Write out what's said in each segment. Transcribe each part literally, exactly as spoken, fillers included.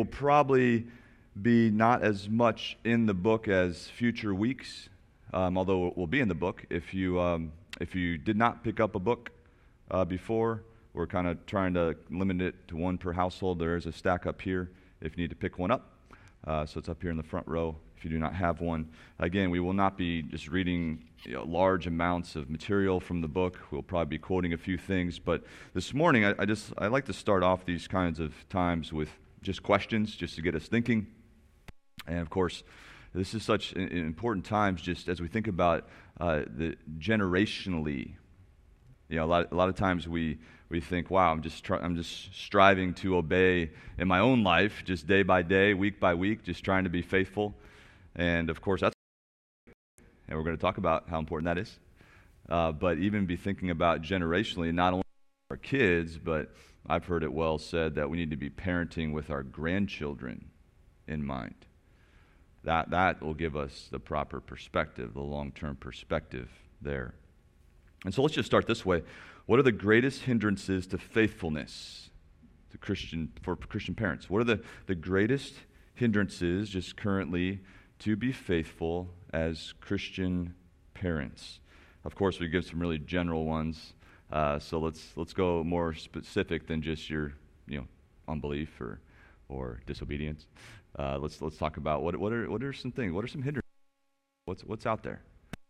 will probably be not as much in the book as future weeks, um, although it will be in the book. If you um, if you did not pick up a book uh, before, we're kind of trying to limit it to one per household. There is a stack up here if you need to pick one up. Uh, so it's up here in the front row if you do not have one. Again, we will not be just reading you know, large amounts of material from the book. We'll probably be quoting a few things. But this morning, I, I just I like to start off these kinds of times with just questions, just to get us thinking. And of course, this is such an important times just as we think about uh, the generationally. You know, a lot, a lot of times we, we think, wow, I'm just try, I'm just striving to obey in my own life, just day by day, week by week, just trying to be faithful. And of course, that's and we're going to talk about how important that is. Uh, but even be thinking about generationally, not only our kids, but I've heard it well said that we need to be parenting with our grandchildren in mind. That that will give us the proper perspective, the long-term perspective there. And so let's just start this way. What are the greatest hindrances to faithfulness to Christian for Christian parents? What are the, the greatest hindrances just currently to be faithful as Christian parents? Of course, we give some really general ones. Uh, so let's let's go more specific than just your you know unbelief or or disobedience. Uh, let's let's talk about what what are what are some things? What are some hindrances? What's what's out there?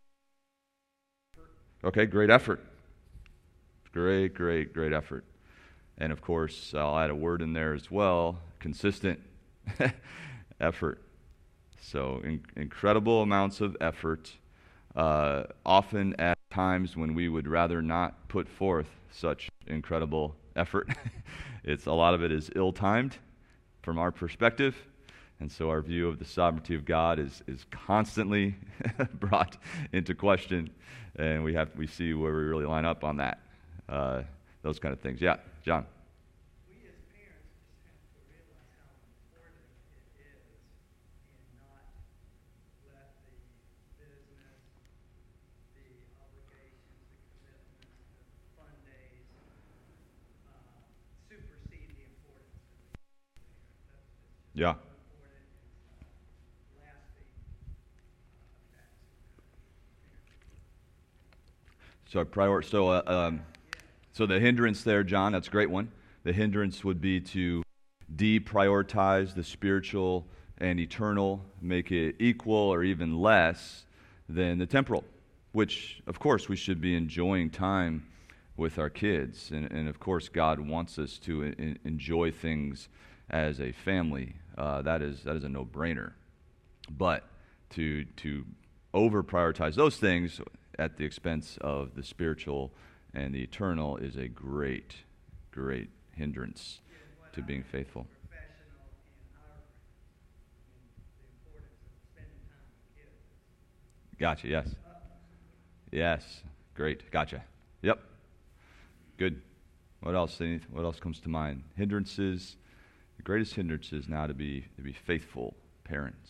Okay, great effort. Great, great, great effort. And of course, I'll add a word in there as well: consistent effort. So in, incredible amounts of effort, uh, often at times when we would rather not put forth such incredible effort. It's a lot of it is ill-timed from our perspective. And so our view of the sovereignty of God is, is constantly brought into question, and we have we see where we really line up on that, uh, those kind of things. Yeah, John. We as parents just have to realize how important it is and not let the business, the obligations, the commitments, the fun days uh, supersede the importance of the parent. That's just Yeah. So prior, so uh, um, so the hindrance there, John, that's a great one. The hindrance would be to deprioritize the spiritual and eternal, make it equal or even less than the temporal, which, of course, we should be enjoying time with our kids. And, and of course, God wants us to in, enjoy things as a family. Uh, that is that is a no-brainer. But to to over-prioritize those things at the expense of the spiritual and the eternal is a great, great hindrance to being faithful. Gotcha, yes. Yes, great, gotcha. Yep, good. What else? What else comes to mind? Hindrances, the greatest hindrances now to be to be faithful parents.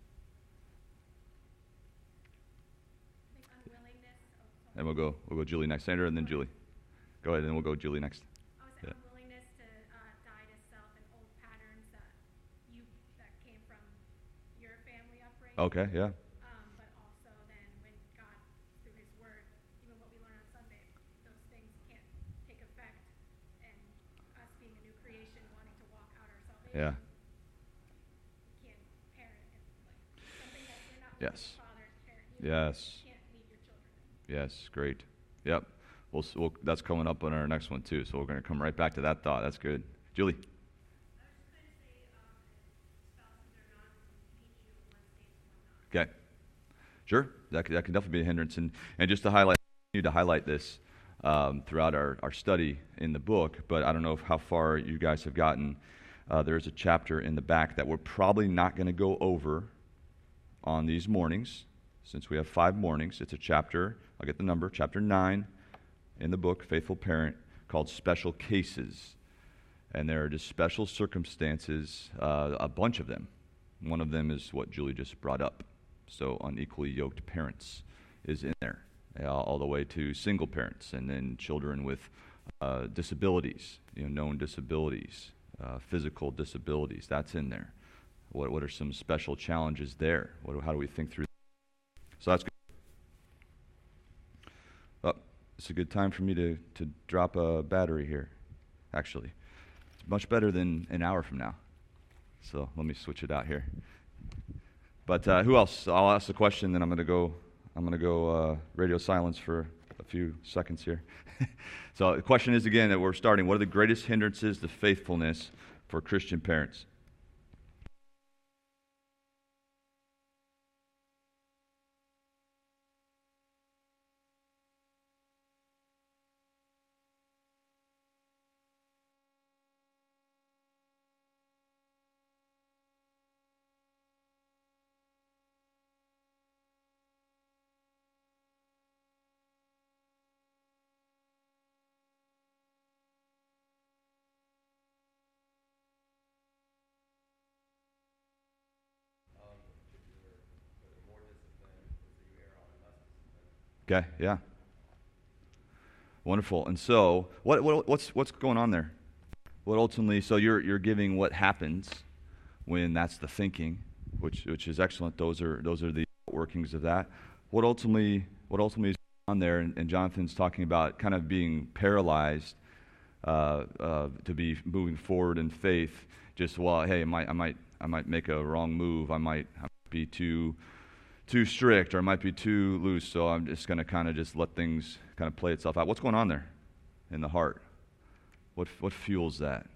And we'll go we'll go Julie next. Sandra and then Julie. Go ahead, and then we'll go Julie next. I was yeah. Unwillingness to uh, die to self and old patterns that you that came from your family upbringing. Okay, yeah. Um, but also then when God, through His Word, even what we learn on Sunday, those things can't take effect, and us being a new creation, wanting to walk out our salvation. Yeah. We can't parent it like something that you're not Yes. with your father parent. You Yes. Yes, great. Yep. We'll, we'll, that's coming up on our next one, too, so we're going to come right back to that thought. That's good. Julie? I was just going to say, um, spouses are not teach you in one state and one not. Okay. Sure. That, that can definitely be a hindrance. And, and just to highlight, continue to highlight this um, throughout our, our study in the book, but I don't know if how far you guys have gotten. Uh, there's a chapter in the back that we're probably not going to go over on these mornings. Since we have five mornings, it's a chapter, I'll get the number, chapter nine in the book, Faithful Parent, called Special Cases. And there are just special circumstances, uh, a bunch of them. One of them is what Julie just brought up. So unequally yoked parents is in there, uh, all the way to single parents, and then children with uh, disabilities, you know, known disabilities. uh, physical disabilities. That's in there. What what are some special challenges there? What, how do we think through that? So that's good. Oh, it's a good time for me to, to drop a battery here, actually. It's much better than an hour from now. So let me switch it out here. But uh, who else? I'll ask the question, then I'm going to go. I'm going to go uh, radio silence for a few seconds here. So the question is again that we're starting. What are the greatest hindrances to faithfulness for Christian parents? Okay, yeah. Wonderful. And so, what, what what's what's going on there? What ultimately? So you're you're giving what happens when that's the thinking, which which is excellent. Those are those are the workings of that. What ultimately what ultimately is on there? And, and Jonathan's talking about kind of being paralyzed uh, uh, to be moving forward in faith. Just well, hey, I might I might I might make a wrong move. I might, I might be too. too strict, or it might be too loose, so I'm just going to kind of just let things kind of play itself out. What's going on there in the heart? What what fuels that?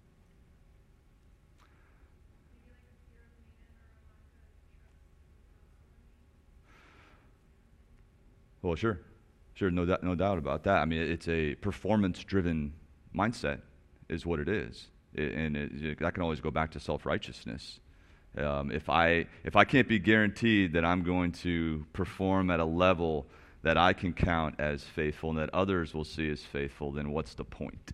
Well, sure. Sure, no doubt, no doubt about that. I mean, it's a performance-driven mindset is what it is. It, and it, that can always go back to self-righteousness. Um, if I if I can't be guaranteed that I'm going to perform at a level that I can count as faithful and that others will see as faithful, then what's the point?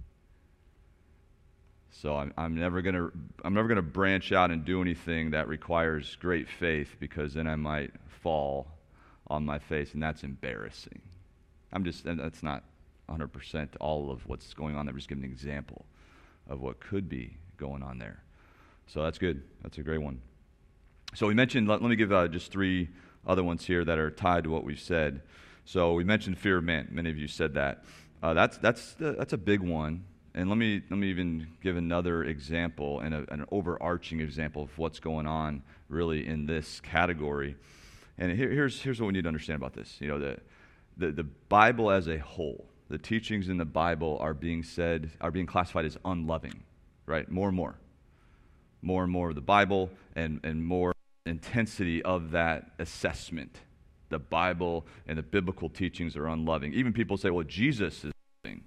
So I'm I'm never gonna I'm never gonna branch out and do anything that requires great faith, because then I might fall on my face, and that's embarrassing. I'm just and that's not one hundred percent all of what's going on there. I'm just giving an example of what could be going on there. So that's good. That's a great one. So we mentioned, let, let me give uh, just three other ones here that are tied to what we've said. So we mentioned fear of man. Many of you said that. Uh, that's that's the, that's a big one. And let me let me even give another example and a, an overarching example of what's going on really in this category. And here, here's here's what we need to understand about this. You know, the the the Bible as a whole, the teachings in the Bible are being said are being classified as unloving, right? More and more. More and more of the Bible and, and more intensity of that assessment. The Bible and the biblical teachings are unloving. Even people say, well, Jesus is loving.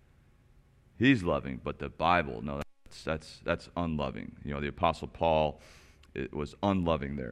He's loving, but the Bible, no, that's that's, that's unloving. You know, the Apostle Paul, it was unloving there.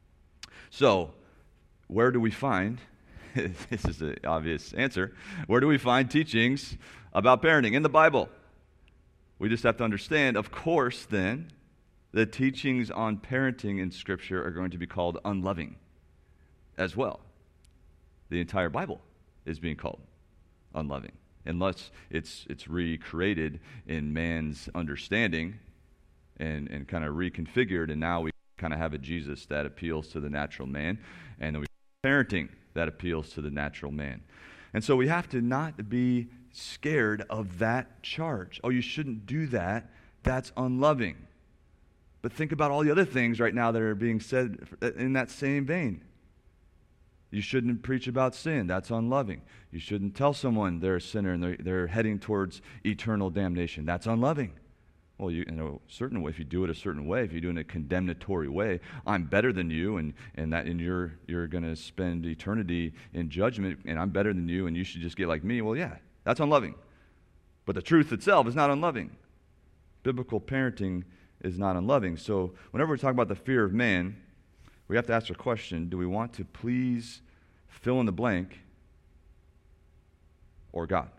So, where do we find, this is the obvious answer, where do we find teachings about parenting? In the Bible. We just have to understand, of course, then, the teachings on parenting in Scripture are going to be called unloving as well. The entire Bible is being called unloving, unless it's it's recreated in man's understanding and, and kind of reconfigured, and now we kind of have a Jesus that appeals to the natural man, and then we have parenting that appeals to the natural man. And so we have to not be scared of that charge. Oh, you shouldn't do that. That's unloving. But think about all the other things right now that are being said in that same vein. You shouldn't preach about sin. That's unloving. You shouldn't tell someone they're a sinner and they're, they're heading towards eternal damnation. That's unloving. Well, you, in a certain way, if you do it a certain way, if you do it in a condemnatory way, I'm better than you, and, and that and you're you're going to spend eternity in judgment, and I'm better than you, and you should just get like me. Well, yeah, that's unloving. But the truth itself is not unloving. Biblical parenting is not unloving. So whenever we talk about the fear of man, we have to ask a question: do we want to please fill in the blank or God?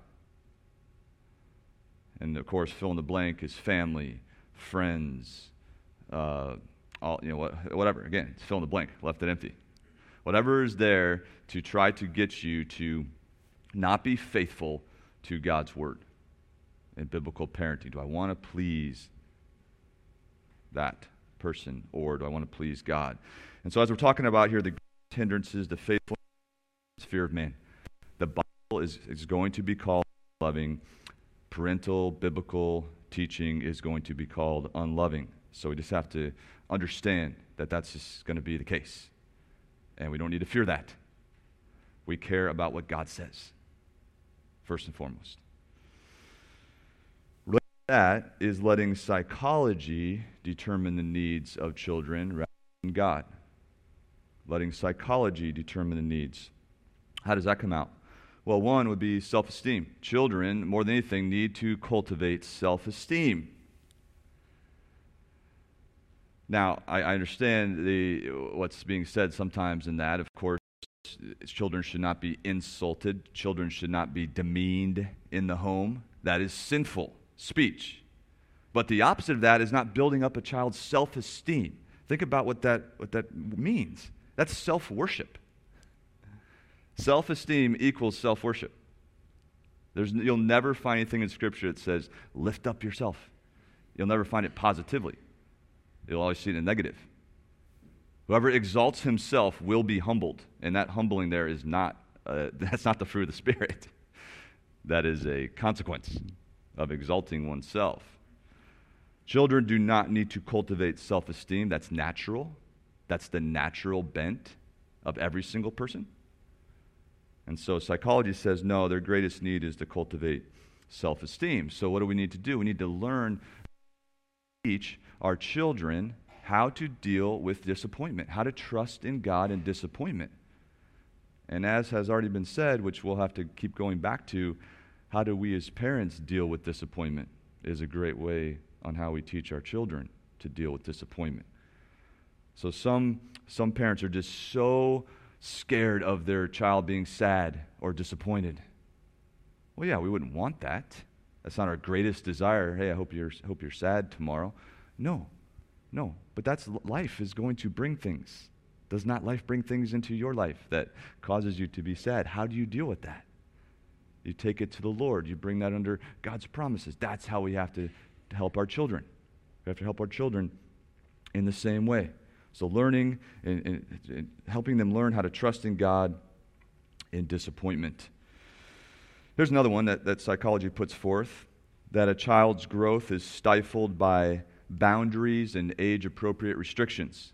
And of course, fill in the blank is family, friends, uh, all you know, what, whatever. Again, it's fill in the blank, left it empty. Whatever is there to try to get you to not be faithful to God's word. in biblical parenting? Do I want to please that person, or do I want to please God? And so as we're talking about here, the hindrances, the faithfulness, fear of man, the Bible is, is going to be called loving. Parental, biblical teaching is going to be called unloving. So we just have to understand that that's just going to be the case. And we don't need to fear that. We care about what God says, first and foremost. Related to that is letting psychology determine the needs of children rather than God. Letting psychology determine the needs. How does that come out? Well, one would be self-esteem. Children, more than anything, need to cultivate self-esteem. Now, I, I understand the what's being said sometimes in that. Of course, children should not be insulted. Children should not be demeaned in the home. That is sinful speech. But the opposite of that is not building up a child's self-esteem. Think about what that, what that means. That's self-worship. Self-esteem equals self-worship. There's, you'll never find anything in Scripture that says, lift up yourself. You'll never find it positively. You'll always see it in negative. Whoever exalts himself will be humbled, and that humbling there is not, uh, that's not the fruit of the Spirit. That is a consequence of exalting oneself. Children do not need to cultivate self-esteem. That's natural. That's the natural bent of every single person. And so psychology says, no, their greatest need is to cultivate self-esteem. So what do we need to do? We need to learn, teach our children how to deal with disappointment, how to trust in God in disappointment. And as has already been said, which we'll have to keep going back to, how do we as parents deal with disappointment is a great way on how we teach our children to deal with disappointment. So some some parents are just so scared of their child being sad or disappointed. Well, yeah, we wouldn't want that. That's not our greatest desire. Hey, I hope you're hope you're sad tomorrow. No, no. But that's life is going to bring things. Does not life bring things into your life that causes you to be sad? How do you deal with that? You take it to the Lord. You bring that under God's promises. That's how we have to, to help our children. We have to help our children in the same way. So learning and, and, and helping them learn how to trust in God in disappointment. Here's another one that, that psychology puts forth, that a child's growth is stifled by boundaries and age-appropriate restrictions.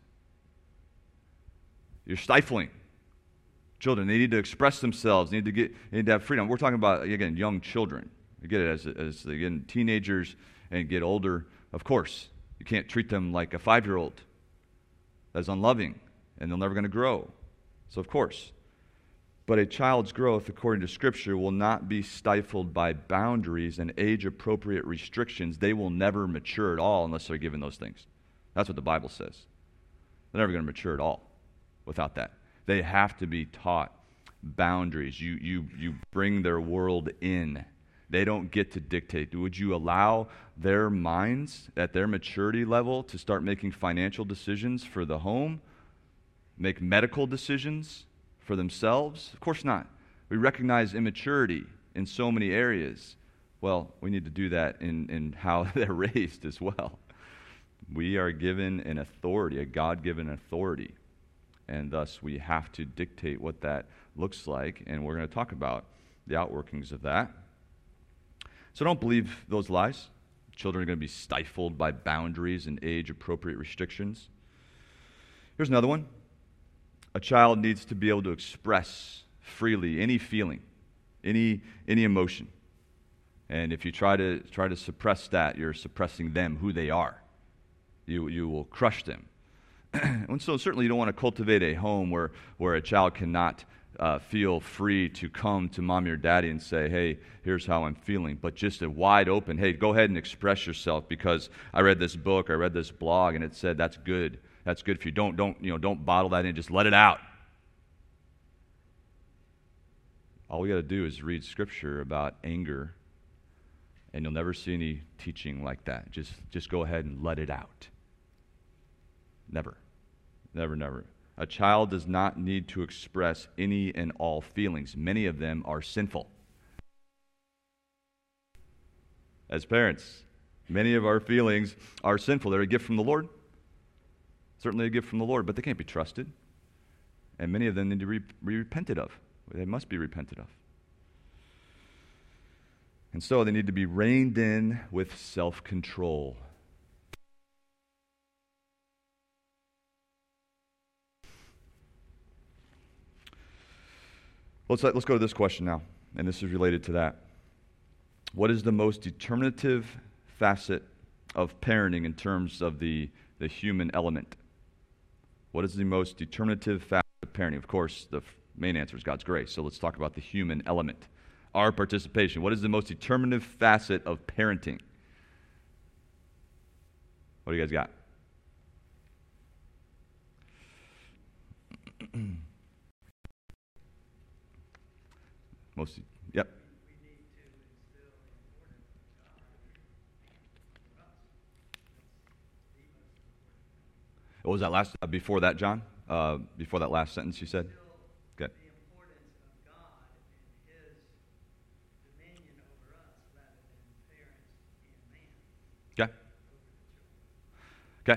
You're stifling children. They need to express themselves. They need to get. They need to have freedom. We're talking about, again, young children. You get it as as they get teenagers and get older. Of course, you can't treat them like a five-year-old. That's unloving, and they're never going to grow. So, of course. But a child's growth, according to Scripture, will not be stifled by boundaries and age-appropriate restrictions. They will never mature at all unless they're given those things. That's what the Bible says. They're never going to mature at all without that. They have to be taught boundaries. You, you, you bring their world in. They don't get to dictate. Would you allow their minds at their maturity level to start making financial decisions for the home, make medical decisions for themselves? Of course not. We recognize immaturity in so many areas. Well, we need to do that in, in how they're raised as well. We are given an authority, a God-given authority, and thus we have to dictate what that looks like, and we're going to talk about the outworkings of that. So don't believe those lies. Children are going to be stifled by boundaries and age-appropriate restrictions. Here's another one. A child needs to be able to express freely any feeling, any any emotion. And if you try to try to suppress that, you're suppressing them, who they are. You you will crush them. And so certainly you don't want to cultivate a home where, where a child cannot uh, feel free to come to mommy or daddy and say, hey, here's how I'm feeling. But just a wide open, hey, go ahead and express yourself because I read this book, I read this blog, and it said that's good. That's good for you. Don't don't you know don't bottle that in. Just let it out. All we got to do is read Scripture about anger, and you'll never see any teaching like that. Just just go ahead and let it out. Never, never, never. A child does not need to express any and all feelings. Many of them are sinful. as parents. Many of our feelings are sinful. They're a gift from the Lord. Certainly a gift from the Lord, but they can't be trusted. And many of them need to be repented of. They must be repented of. And so they need to be reined in with self-control. Let's, let's go to this question now, and this is related to that. What is the most determinative facet of parenting in terms of the, the human element? What is the most determinative facet of parenting? Of course, the main answer is God's grace, so let's talk about the human element. Our participation. What is the most determinative facet of parenting? What do you guys got? Most, yep. We need to instill the importance of God for us. That's the most important thing. What was that last, uh, before that, John? Uh, before that last sentence you said? Instill Okay. the importance of God and His dominion over us rather than parents and man Okay. over the children. Okay.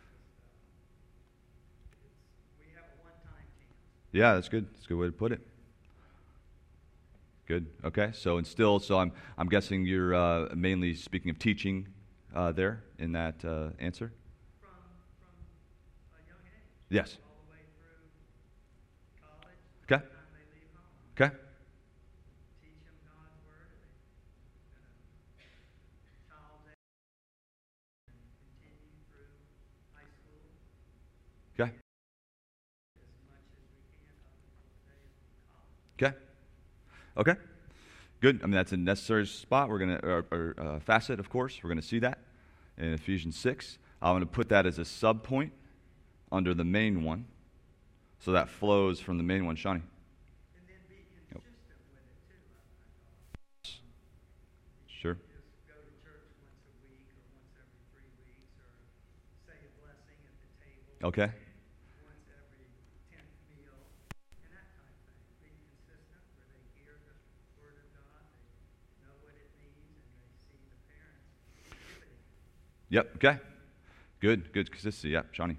It's, we have a one-time chance. Yeah, that's good. That's a good way to put it. Good. Okay. So instill. So I'm I'm guessing you're uh, mainly speaking of teaching uh, there in that uh, answer. From, from a young age. Yes. All the way through college. Okay. By the time they leave home. Okay. Teach them God's word at a, at a child's age and continue through high school Okay. as much as we can up until the day of college. Okay. Okay. Good. I mean, that's a necessary spot. We're going to, or, or uh, facet, of course. We're going to see that in Ephesians six. I'm going to put that as a sub point under the main one. So that flows from the main one. Shawnee. And then be Yep. consistent with it too, I, I thought. Sure. Just go to church once a week or once every three weeks or say a blessing at the table. Okay. Once every tenth meal and that kind of thing. Be consistent where they hear the word of God, they know what it means, and they see the parents exhibiting it. Yep. Okay. Good. Good consistency. Yep. Shawnee.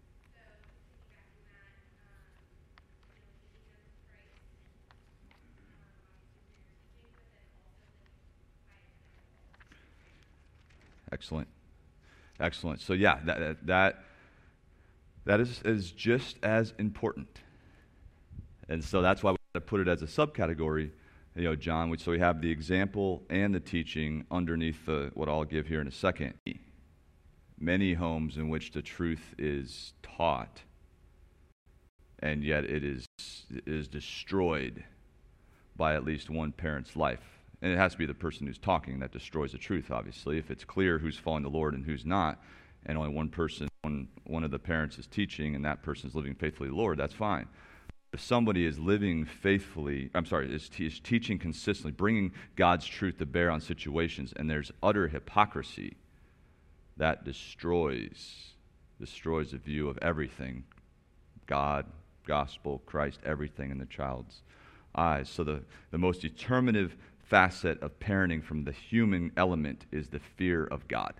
Excellent. Excellent. So yeah, that that that is is just as important. And so that's why we got to put it as a subcategory, you know, John. So we have the example and the teaching underneath the, what I'll give here in a second. Many homes in which the truth is taught, and yet it is it is destroyed by at least one parent's life. And it has to be the person who's talking that destroys the truth, obviously. If it's clear who's following the Lord and who's not, and only one person, one, one of the parents is teaching and that person is living faithfully to the Lord, that's fine. If somebody is living faithfully, I'm sorry, is, is teaching consistently, bringing God's truth to bear on situations, and there's utter hypocrisy, that destroys, destroys the view of everything, God, gospel, Christ, everything in the child's eyes. So the, the most determinative facet of parenting from the human element is the fear of God.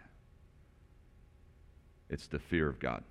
It's the fear of God.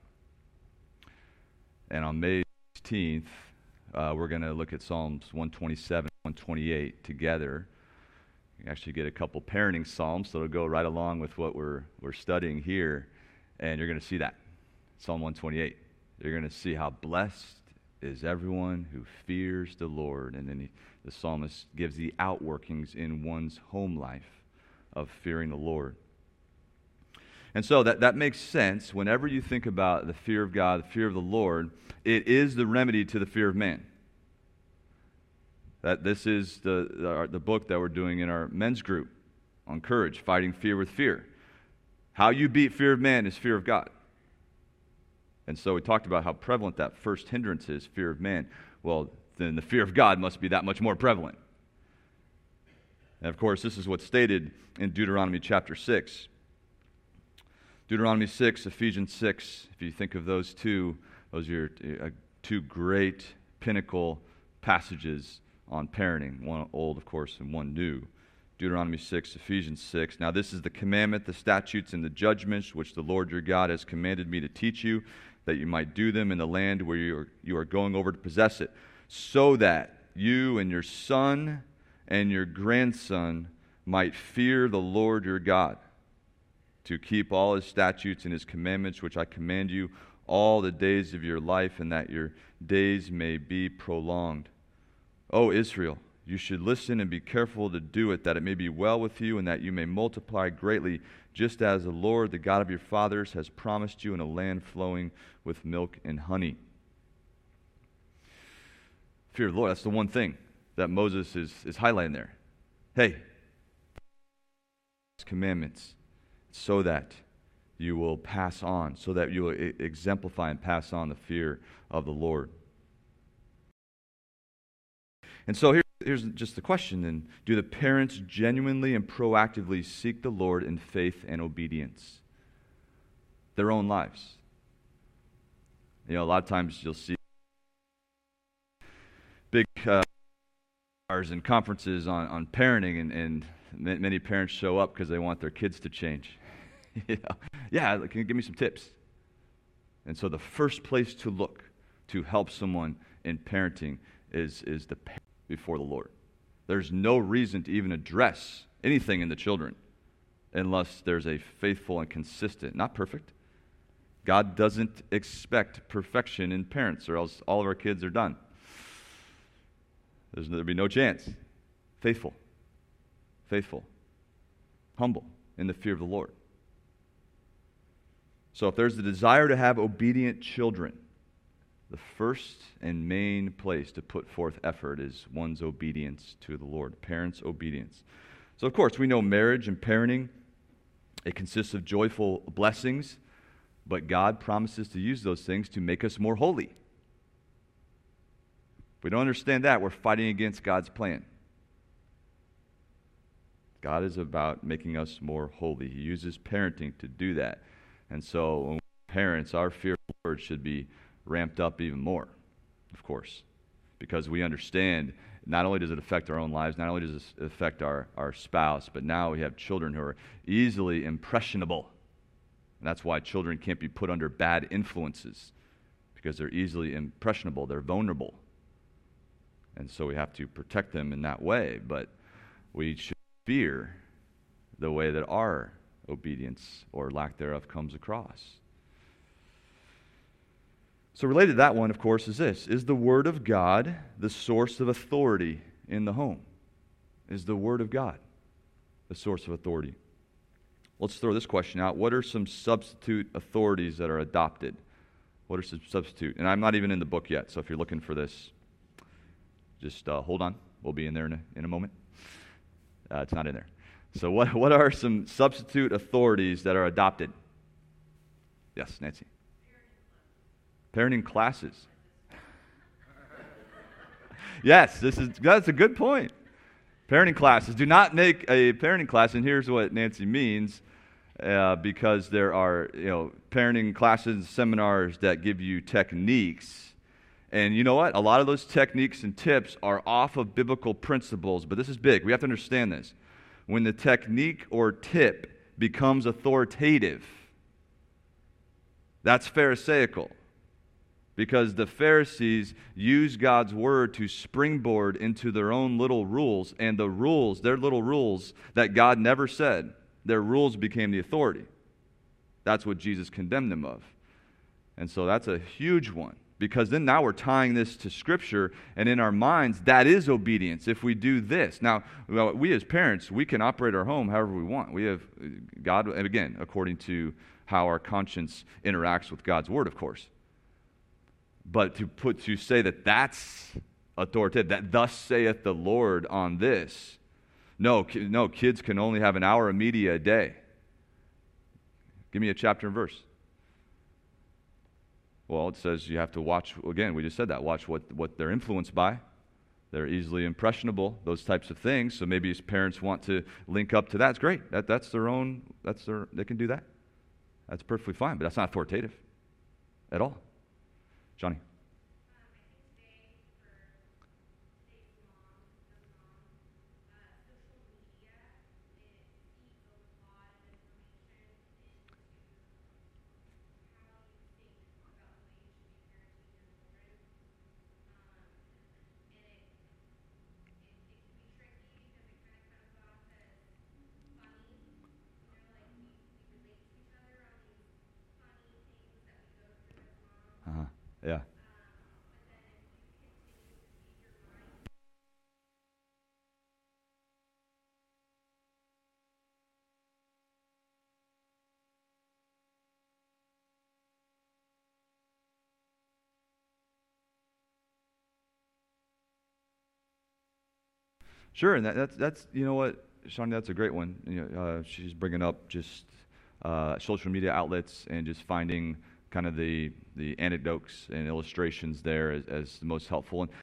And on May sixteenth, uh, we're going to look at Psalms one twenty-seven, one twenty-eight together. You actually get a couple parenting psalms, so it'll go right along with what we're we're studying here, and you're going to see that. Psalm one twenty-eight. You're going to see how blessed is everyone who fears the Lord. And then he, the psalmist gives the outworkings in one's home life of fearing the Lord. And so that, that makes sense. Whenever you think about the fear of God, the fear of the Lord, it is the remedy to the fear of man. That this is the, the, the book that we're doing in our men's group on courage, fighting fear with fear. How you beat fear of man is fear of God. And so we talked about how prevalent that first hindrance is, fear of man. Well, then the fear of God must be that much more prevalent. And of course, this is what's stated in Deuteronomy chapter six. Deuteronomy six, Ephesians six, if you think of those two, those are your uh, two great pinnacle passages on parenting, one old, of course, and one new. Deuteronomy six, Ephesians six. Now this is the commandment, the statutes, and the judgments which the Lord your God has commanded me to teach you, that you might do them in the land where you are, you are going over to possess it, so that you and your son and your grandson might fear the Lord your God, to keep all his statutes and his commandments which I command you all the days of your life, and that your days may be prolonged. O Israel, you should listen and be careful to do it, that it may be well with you, and that you may multiply greatly, just as the Lord, the God of your fathers, has promised you, in a land flowing with milk and honey. Fear of the Lord, that's the one thing that Moses is, is highlighting there. Hey, commandments, so that you will pass on, so that you will exemplify and pass on the fear of the Lord. And so here, here's just the question then. Do the parents genuinely and proactively seek the Lord in faith and obedience? Their own lives. You know, a lot of times you'll see big uh, and conferences on, on parenting, and, and many parents show up because they want their kids to change. You know? Yeah, can you give me some tips? And so the first place to look to help someone in parenting is, is the parent before the Lord. There's no reason to even address anything in the children unless there's a faithful and consistent, not perfect. God doesn't expect perfection in parents, or else all of our kids are done. There's, there'd be no chance. Faithful. Faithful. Humble in the fear of the Lord. So if there's a desire to have obedient children, the first and main place to put forth effort is one's obedience to the Lord, parents' obedience. So of course, we know marriage and parenting, it consists of joyful blessings, but God promises to use those things to make us more holy. If we don't understand that, we're fighting against God's plan. God is about making us more holy. He uses parenting to do that. And so, when parents, our fear of the Lord should be ramped up even more, of course, because we understand not only does it affect our own lives, not only does it affect our, our spouse, but now we have children who are easily impressionable. And that's why children can't be put under bad influences, because they're easily impressionable, they're vulnerable. And so we have to protect them in that way, but we should fear the way that our obedience or lack thereof comes across. So related to that one, of course, is this. Is the Word of God the source of authority in the home? Is the Word of God the source of authority? Let's throw this question out. What are some substitute authorities that are adopted? What are some substitute? And I'm not even in the book yet, so if you're looking for this, just uh, hold on. We'll be in there in a, in a moment. Uh, it's not in there. So what, what are some substitute authorities that are adopted? Yes, Nancy. Parenting classes. Yes, this is that's a good point. Parenting classes. Do not make a parenting class, and here's what Nancy means, uh, because there are you know parenting classes and seminars that give you techniques. And you know what? A lot of those techniques and tips are off of biblical principles, but this is big. We have to understand this. When the technique or tip becomes authoritative, that's Pharisaical. Because the Pharisees use God's word to springboard into their own little rules, and the rules, their little rules that God never said, their rules became the authority. That's what Jesus condemned them of. And so that's a huge one. Because then now we're tying this to Scripture, and in our minds, that is obedience if we do this. Now, well, we as parents, we can operate our home however we want. We have God, and again, according to how our conscience interacts with God's Word, of course. But to put to say that that's authoritative, that thus saith the Lord on this, no, no, kids can only have an hour of media a day. Give me a chapter and verse. Well, it says you have to watch, again, we just said that, watch what, what they're influenced by. They're easily impressionable, those types of things. So maybe as parents want to link up to that, it's great. That, that's their own, that's their, they can do that. That's perfectly fine, but that's not authoritative at all. Johnny? Um, I think today, for today's mom, the mom, uh, social media Yeah. Sure, and that, that's that's you know what, Shawnee, that's a great one. You know, uh, she's bringing up just uh, social media outlets and just finding kind of the the anecdotes and illustrations there as, as the most helpful. And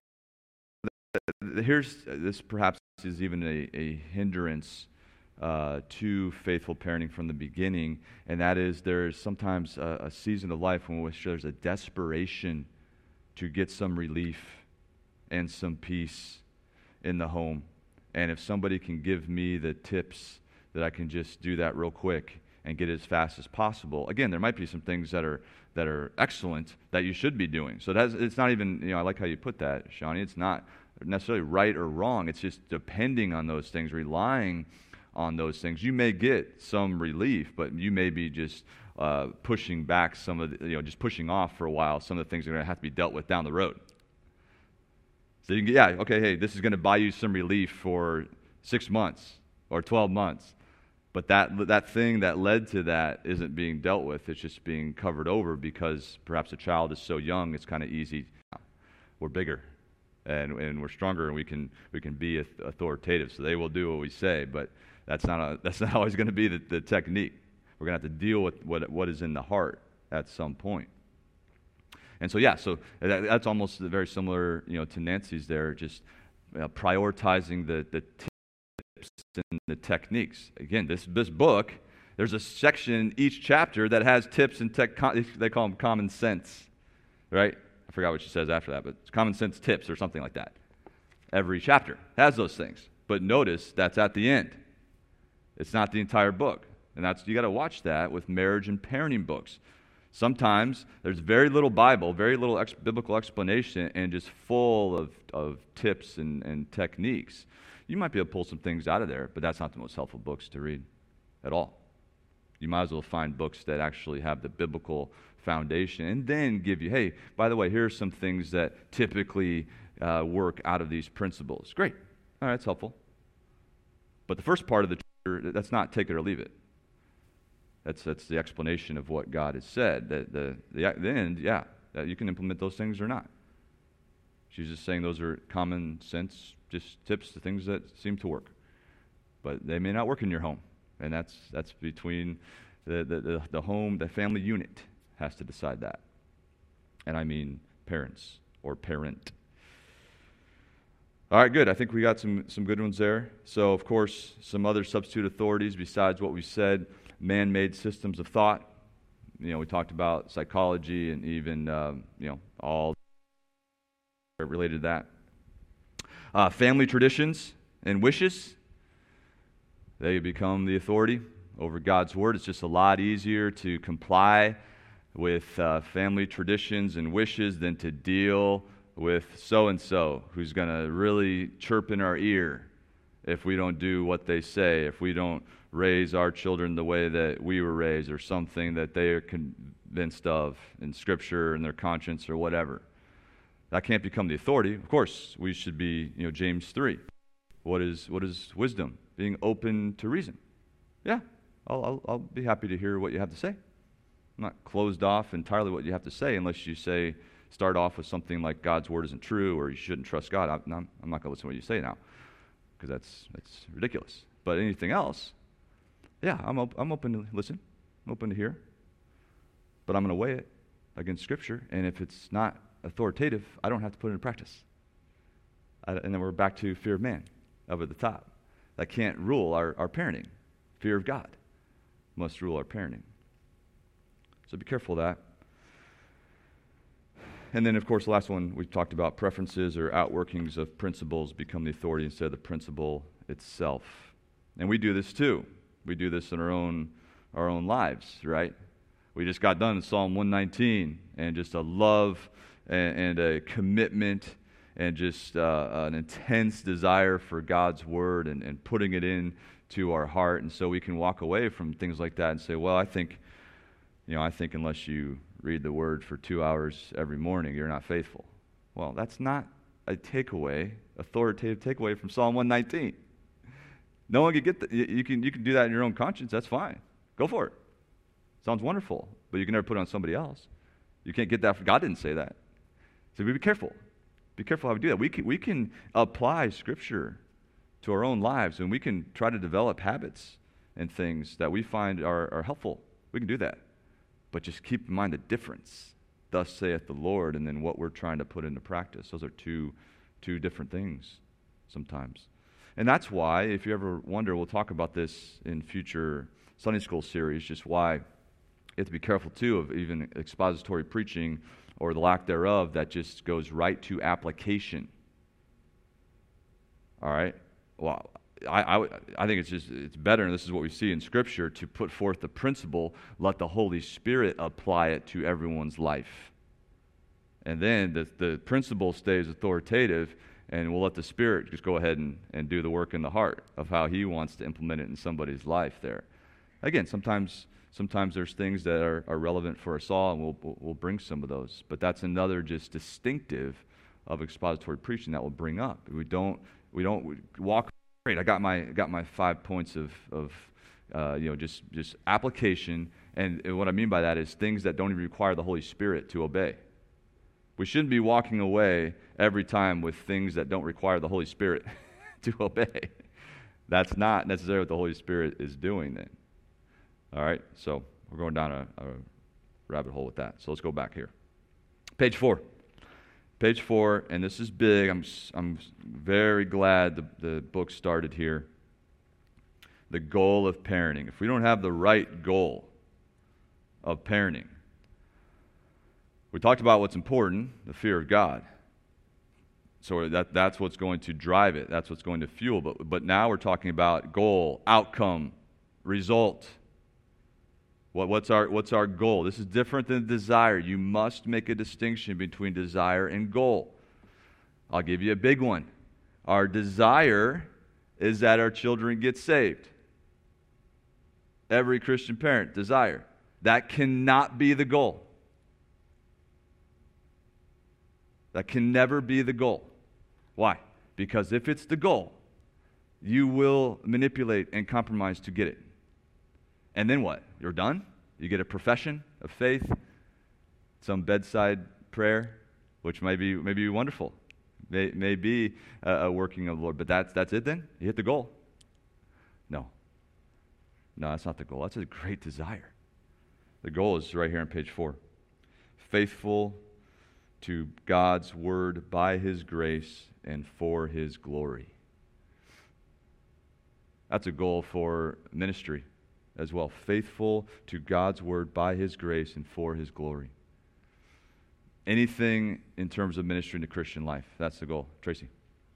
th- here's this perhaps is even a, a hindrance uh, to faithful parenting from the beginning, and that is there's sometimes a, a season of life in which there's a desperation to get some relief and some peace in the home. And if somebody can give me the tips that I can just do that real quick and get it as fast as possible. Again, there might be some things that are that are excellent that you should be doing. So that's it's not even, you know, I like how you put that, Shawnee. It's not necessarily right or wrong. It's just depending on those things, relying on those things. You may get some relief, but you may be just uh, pushing back some of the, you know, just pushing off for a while some of the things that are going to have to be dealt with down the road. So you can, yeah, okay, hey, this is going to buy you some relief for six months or twelve months. But that that thing that led to that isn't being dealt with. It's just being covered over because perhaps a child is so young, it's kind of easy. We're bigger and, and we're stronger and we can we can be authoritative. So they will do what we say, but that's not a, that's not always going to be the, the technique. We're going to have to deal with what what is in the heart at some point. And so, yeah, so that, that's almost very similar, you know, to Nancy's there, just uh, prioritizing the, the tips and the techniques. Again, this this book, there's a section in each chapter that has tips and tech. They call them common sense, right? I forgot what she says after that, but it's common sense tips or something like that. Every chapter has those things, but notice that's at the end. It's not the entire book, and that's you got to watch that with marriage and parenting books. Sometimes there's very little Bible, very little ex- biblical explanation, and just full of, of tips and, and techniques. You might be able to pull some things out of there, but that's not the most helpful books to read at all. You might as well find books that actually have the biblical foundation and then give you, hey, by the way, here are some things that typically uh, work out of these principles. Great. All right, that's helpful. But the first part of the chapter, that's not take it or leave it. That's that's the explanation of what God has said. The, the, the, the end, yeah, that you can implement those things or not. She's just saying those are common sense, just tips, the things that seem to work. But they may not work in your home. And that's that's between the, the, the, the home, the family unit has to decide that. And I mean parents or parent. All right, good. I think we got some, some good ones there. So, of course, some other substitute authorities besides what we said. Man-made systems of thought. You know, we talked about psychology and even, um, you know, all related to that. Uh, family traditions and wishes. They become the authority over God's word. It's just a lot easier to comply with uh, family traditions and wishes than to deal with so-and-so who's going to really chirp in our ear if we don't do what they say, if we don't raise our children the way that we were raised, or something that they are convinced of in Scripture and their conscience or whatever. That can't become the authority. Of course, we should be, you know, James three. What is what is wisdom? Being open to reason. Yeah, I'll, I'll, I'll be happy to hear what you have to say. I'm not closed off entirely what you have to say unless you say, start off with something like God's word isn't true or you shouldn't trust God. I'm, I'm not going to listen to what you say now because that's that's ridiculous. But anything else, yeah, I'm op- I'm open to listen. I'm open to hear. But I'm going to weigh it against Scripture, and if it's not authoritative, I don't have to put it into practice. I, and then we're back to fear of man up at the top. That can't rule our, our parenting. Fear of God must rule our parenting. So be careful of that. And then, of course, the last one we've talked about, preferences or outworkings of principles become the authority instead of the principle itself. And we do this too. We do this in our own our own lives, right? We just got done in Psalm one nineteen, and just a love and, and a commitment and just uh, an intense desire for God's word and, and putting it into our heart. And so we can walk away from things like that and say, well, I think you know, I think unless you read the Word for two hours every morning, you're not faithful. Well, that's not a takeaway, authoritative takeaway from Psalm one nineteen. No one can get that. You can, you can do that in your own conscience. That's fine. Go for it. Sounds wonderful, but you can never put it on somebody else. You can't get that. From, God didn't say that. So be careful. Be careful how we do that. We can, we can apply Scripture to our own lives, and we can try to develop habits and things that we find are, are helpful. We can do that. But just keep in mind the difference. Thus saith the Lord, and then what we're trying to put into practice. Those are two, two different things sometimes. And that's why, if you ever wonder, we'll talk about this in future Sunday school series, just why you have to be careful, too, of even expository preaching or the lack thereof that just goes right to application. All right? Well, I, I, I think it's just it's better, and this is what we see in Scripture, to put forth the principle, let the Holy Spirit apply it to everyone's life. And then the, the principle stays authoritative, and we'll let the Spirit just go ahead and, and do the work in the heart of how He wants to implement it in somebody's life there. Again, sometimes sometimes there's things that are, are relevant for us all, and we'll, we'll, we'll bring some of those. But that's another just distinctive of expository preaching that we'll bring up. We don't we don't we walk. Great, I got my got my five points of of uh, you know just just application, and, and what I mean by that is things that don't even require the Holy Spirit to obey. We shouldn't be walking away every time with things that don't require the Holy Spirit to obey. That's not necessarily what the Holy Spirit is doing then. All right, so we're going down a, a rabbit hole with that. So let's go back here. Page four. Page four, and this is big. I'm I'm very glad the, the book started here. The goal of parenting. If we don't have the right goal of parenting, we talked about what's important, the fear of God. So that that's what's going to drive it. That's what's going to fuel. But but now we're talking about goal, outcome, result. What, what's our what's our goal? This is different than desire. You must make a distinction between desire and goal. I'll give you a big one. Our desire is that our children get saved. Every Christian parent desire. That cannot be the goal. That can never be the goal. Why? Because if it's the goal, you will manipulate and compromise to get it. And then what? You're done? You get a profession of faith, some bedside prayer, which may be, may be wonderful, may, may be a, a working of the Lord. But that's, that's it then? You hit the goal? No. No, that's not the goal. That's a great desire. The goal is right here on page four. Faithful to God's word by His grace and for His glory. That's a goal for ministry as well. Faithful to God's word by His grace and for His glory. Anything in terms of ministry in the Christian life, that's the goal. Tracy?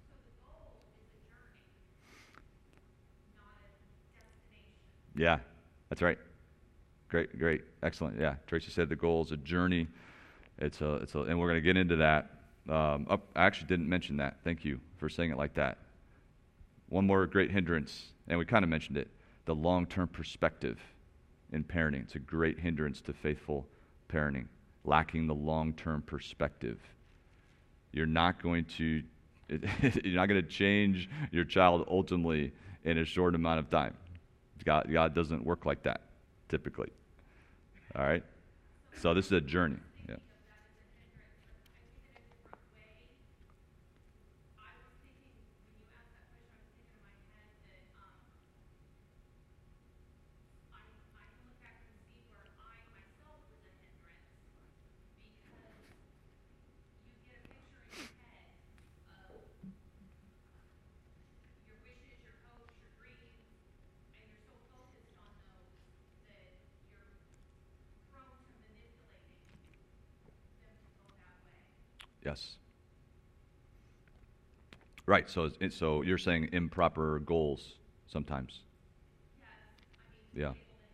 Yeah, that's right. Great, great, excellent. Yeah, Tracy said the goal is a journey. It's a, it's a, and we're going to get into that. Um, oh, I actually didn't mention that. Thank you for saying it like that. One more great hindrance, and we kind of mentioned it, the long-term perspective in parenting. It's a great hindrance to faithful parenting, lacking the long-term perspective. You're not going to, you're not going to change your child ultimately in a short amount of time. God, God doesn't work like that, typically. All right? So this is a journey. Yeah. Yes. Right. So, so you're saying improper goals sometimes. Yeah.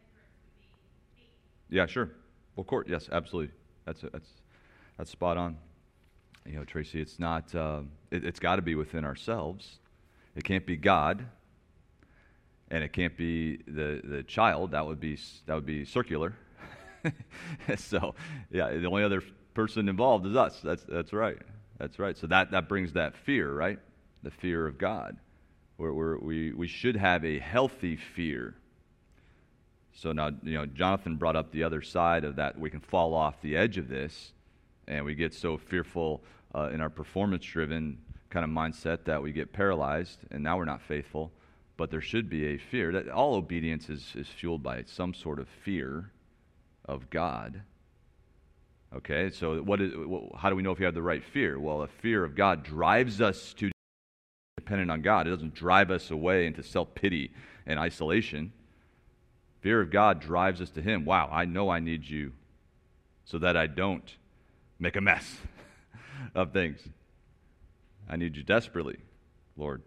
Yeah. Sure. Well, court. Yes. Absolutely. That's that's that's spot on. You know, Tracy. It's not. Uh, it, it's got to be within ourselves. It can't be God. And it can't be the the child. That would be that would be circular. So, yeah, the only other person involved is us. That's that's right. That's right. So that, that brings that fear, right? The fear of God. Where we're, we we should have a healthy fear. So now, you know, Jonathan brought up the other side of that. We can fall off the edge of this, and we get so fearful uh, in our performance-driven kind of mindset that we get paralyzed, and now we're not faithful. But there should be a fear. That all obedience is, is fueled by some sort of fear of God. Okay, so what is, how do we know if you have the right fear? Well, a fear of God drives us to be dependent on God. It doesn't drive us away into self-pity and isolation. Fear of God drives us to Him. Wow, I know I need you so that I don't make a mess of things. I need you desperately, Lord.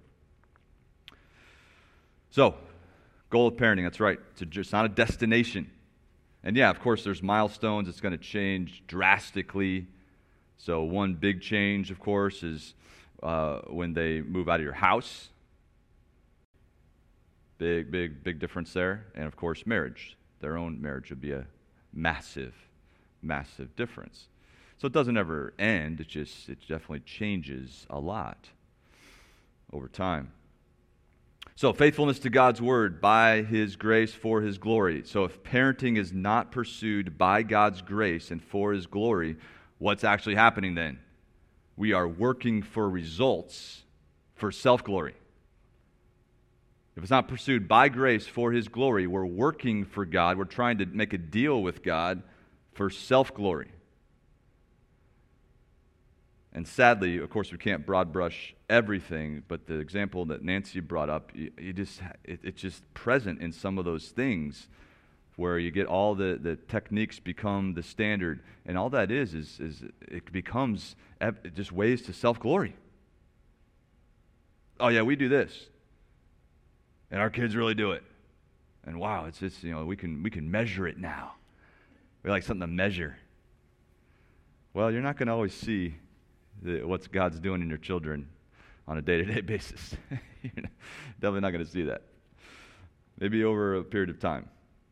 So, goal of parenting, that's right. It's, a, it's not a destination. And yeah, of course, there's milestones. It's going to change drastically. So one big change, of course, is uh, when they move out of your house. Big, big, big difference there. And of course, marriage. Their own marriage would be a massive, massive difference. So it doesn't ever end. It just, it definitely changes a lot over time. So faithfulness to God's word by His grace for His glory. So if parenting is not pursued by God's grace and for His glory, what's actually happening then? We are working for results for self-glory. If it's not pursued by grace for His glory, we're working for God. We're trying to make a deal with God for self-glory. And sadly, of course, we can't broad brush everything, but the example that Nancy brought up, you, you just it, it's just present in some of those things where you get all the, the techniques become the standard, and all that is is, is it becomes just ways to self-glory. Oh yeah, we do this, and our kids really do it, and wow, it's just, you know, we can we can measure it now. We like something to measure. Well, you're not going to always see The, what's God's doing in your children on a day-to-day basis. You're definitely not going to see that. Maybe over a period of time.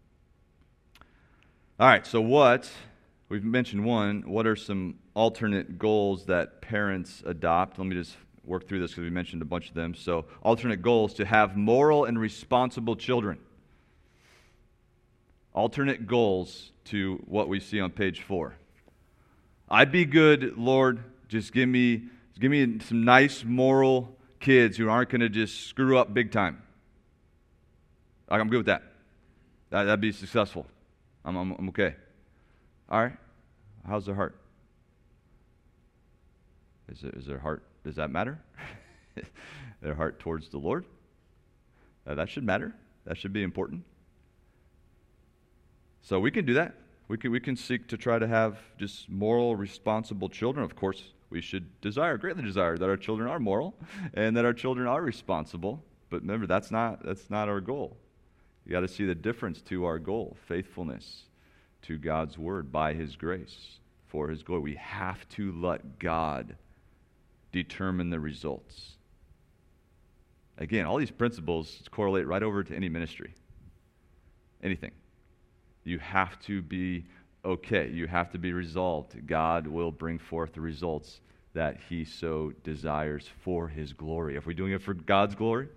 All right, so what, we've mentioned one, what are some alternate goals that parents adopt? Let me just work through this because we mentioned a bunch of them. So alternate goals: to have moral and responsible children. Alternate goals to what we see on page four. I'd be good, Lord. Just give me, give me some nice moral kids who aren't going to just screw up big time. I'm good with that. that that'd be successful. I'm, I'm, I'm okay. All right. How's their heart? Is, it, is their heart, does that matter? Their heart towards the Lord? Uh, that should matter. That should be important. So we can do that. We can, we can seek to try to have just moral, responsible children. Of course, we should desire, greatly desire, that our children are moral and that our children are responsible. But remember, that's not that's not our goal. You got to see the difference to our goal: faithfulness to God's word by His grace for His glory. We have to let God determine the results. Again, all these principles correlate right over to any ministry, anything. You have to be okay. You have to be resolved. God will bring forth the results that He so desires for His glory. If we're doing it for God's glory,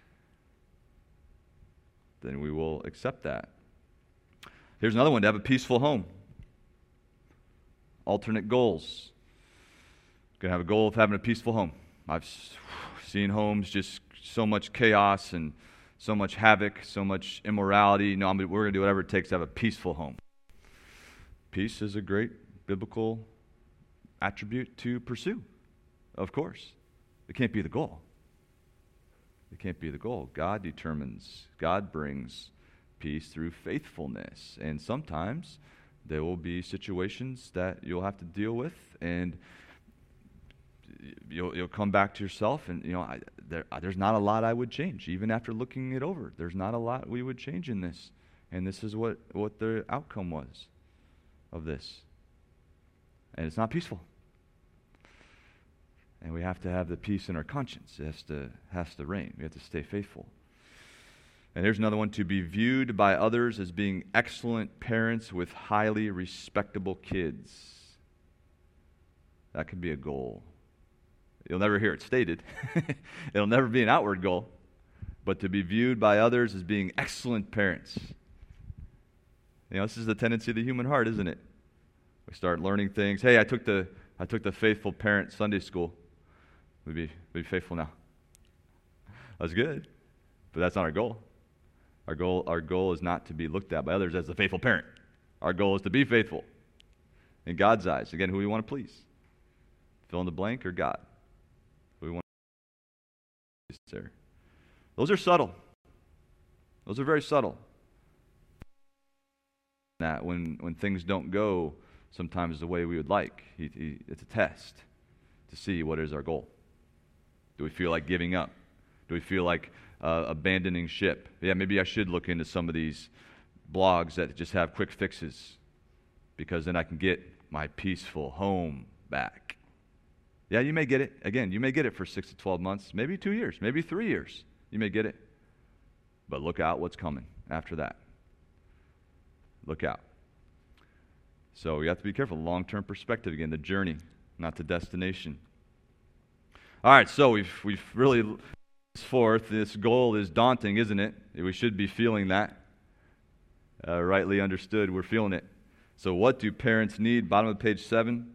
then we will accept that. Here's another one: to have a peaceful home. Alternate goals. Going to have a goal of having a peaceful home. I've seen homes just so much chaos and so much havoc, so much immorality. No, I'm, we're going to do whatever it takes to have a peaceful home. Peace is a great biblical attribute to pursue, of course. It can't be the goal. It can't be the goal. God determines, God brings peace through faithfulness. And sometimes there will be situations that you'll have to deal with, and you'll, you'll come back to yourself, and you know, I, there, there's not a lot I would change, even after looking it over. There's not a lot we would change in this. And this is what, what the outcome was of this. And it's not peaceful. And we have to have the peace in our conscience. It has to, has to reign. We have to stay faithful. And here's another one: to be viewed by others as being excellent parents with highly respectable kids. That could be a goal. You'll never hear it stated. It'll never be an outward goal. But to be viewed by others as being excellent parents. You know, this is the tendency of the human heart, isn't it? We start learning things. Hey, I took the I took the faithful parent Sunday school. We'd be, we'd be faithful now. That's good. But that's not our goal. Our goal, our goal is not to be looked at by others as the faithful parent. Our goal is to be faithful in God's eyes. Again, who we want to please. Fill in the blank or God. Who we want to please there. Those are subtle. Those are very subtle. That when, when things don't go sometimes the way we would like, he, he, it's a test to see what is our goal. Do we feel like giving up? Do we feel like uh, abandoning ship? Yeah, maybe I should look into some of these blogs that just have quick fixes, because then I can get my peaceful home back. Yeah, you may get it. Again, you may get it for six to twelve months, maybe two years, maybe three years. You may get it. But look out what's coming after that. Look out. So we have to be careful. Long-term perspective again, the journey, not the destination. All right, so we've we've really forth. This goal is daunting, isn't it? We should be feeling that. Uh, rightly understood, we're feeling it. So what do parents need? Bottom of page seven.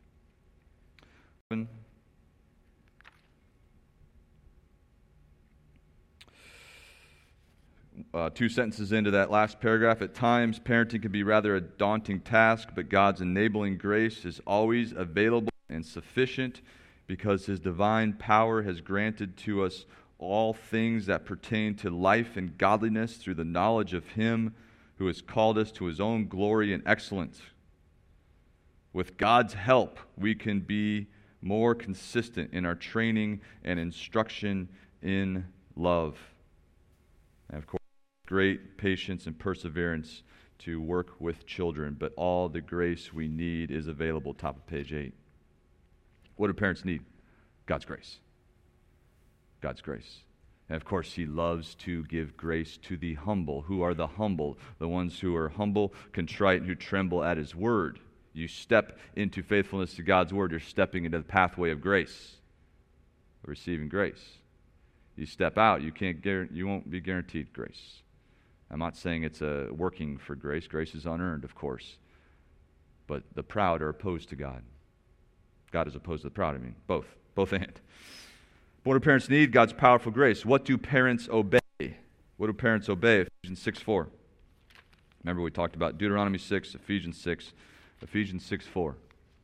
Uh, two sentences into that last paragraph. At times, parenting can be rather a daunting task, but God's enabling grace is always available and sufficient, because His divine power has granted to us all things that pertain to life and godliness through the knowledge of Him who has called us to His own glory and excellence. With God's help, we can be more consistent in our training and instruction in love. And of course, great patience and perseverance to work with children, but all the grace we need is available. Top of page eight. What do parents need? God's grace. God's grace. And of course, He loves to give grace to the humble. Who are the humble? The ones who are humble, contrite, and who tremble at His word. You step into faithfulness to God's word, you're stepping into the pathway of grace, of receiving grace. You step out, you can't guar- you won't be guaranteed grace. I'm not saying it's a working for grace. Grace is unearned, of course. But the proud are opposed to God. God is opposed to the proud, I mean, both. Both and. What do parents need? God's powerful grace. What do parents obey? What do parents obey? Ephesians six four. Remember we talked about Deuteronomy six, Ephesians six, Ephesians six four.